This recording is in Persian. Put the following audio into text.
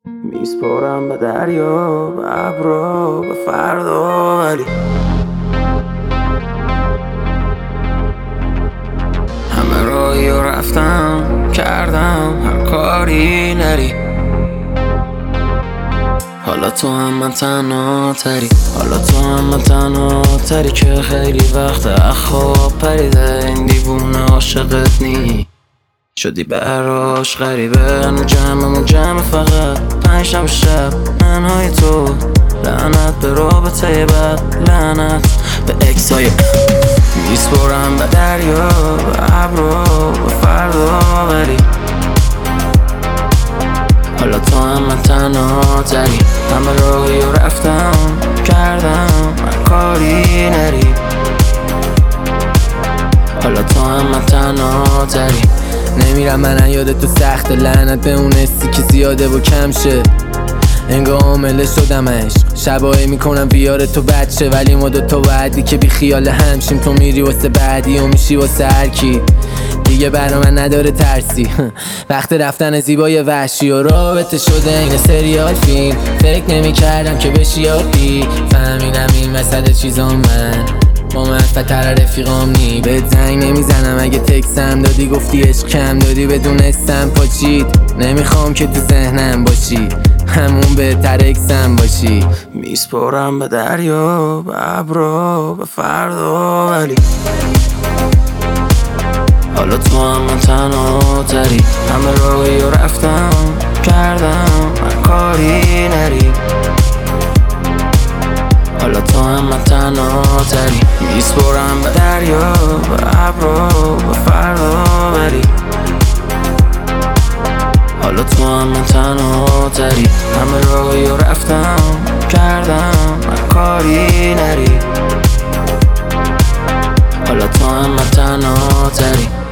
میسپرم به دریا، به ابرا، به فردا، ولی همه راهی رو رفتم کردم، هر کاری نری. حالا تو هم من تنها تری، حالا تو هم من تنها تری که خیلی وقت خواب پریده. این دیوونه عاشقت نی شدی براش غریبه. همون جمع فقط 5 شب تنهای تو. لعنت به رابطه بد، لعنت به اکسای میسپرم به دریا، به ابرا، به فردا، ولی حالا تو هم من تنها تری. همه راهی رو رفتم کردم، هر کاری نری. حالا تو هم من تنها تری. نمیرم من یاد تو سخت، لعنت به اون حسی که زیاده و کم شه. انگاه عامله شدم عشق، شبایی میکنم بیاره تو بچه. ولی ما دوتا بعدی که بی خیال همشیم. تو میری واسه بعدی و میشی واسه هر کی دیگه. برا من نداره ترسی وقت رفتن زیبای وحشی و رابطه شده این سریال فیلم. فکر نمی کردم که بشی یادی فهمیدم این وسط چیزا من با منفتر رفیقام نی. بهت زنگ نمیزنم اگه تکسم دادی گفتی عشق کم دادی. بدونستم پاچید نمیخوام که تو ذهنم باشی، همون بهتر اکسم باشی. میسپرم به دریا، به ابرا، به فردا، ولی حالا تو هم من تنها تری. همه راهی رو رفتم کردم، هر کاری نری. حالا تو هم من تنها تری. میسپرم به دریا، به ابرا، به فردا، ولی حالا تو هم من تنها تری. همه راهی رو رفتم کردم، هر کاری نری. حالا تو هم من تنها تری.